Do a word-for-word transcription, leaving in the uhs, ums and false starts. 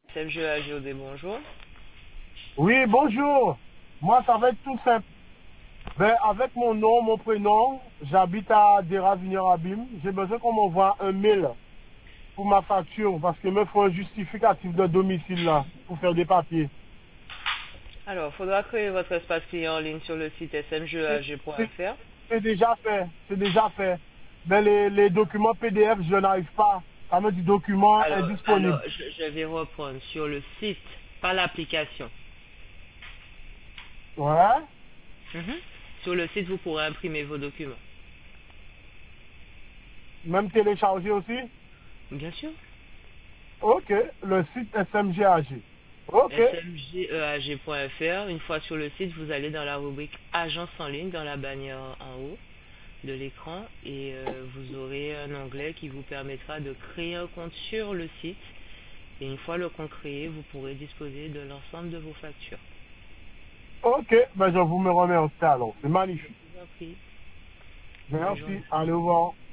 S M G A G O D, bonjour. Oui, bonjour. Moi, ça va être tout simple. Ben, avec mon nom, mon prénom, j'habite à Déravignon-Abîme. J'ai besoin qu'on m'envoie un mail pour ma facture parce qu'il me faut un justificatif de domicile là pour faire des papiers. Alors, il faudra créer votre espace client en ligne sur le site s m g e a g point f r. C'est déjà fait, c'est déjà fait. Mais les, les documents P D F, je n'arrive pas. Ça me dit document Alors, alors indisponible. je, je vais reprendre sur le site, pas l'application. Ouais. Mhm. Sur le site, vous pourrez imprimer vos documents. Même télécharger aussi. Bien sûr. Ok, le site S M G A G. Ok. s m g e a g point f r. Une fois sur le site, vous allez dans la rubrique Agence en ligne, dans la bannière en haut de l'écran, et euh, vous aurez un onglet qui vous permettra de créer un compte sur le site. Et une fois le compte créé, vous pourrez disposer de l'ensemble de vos factures. Ok, ben je vous me remercie alors. C'est magnifique. Je vous en prie. Bonne Merci. journée. Allez, au revoir.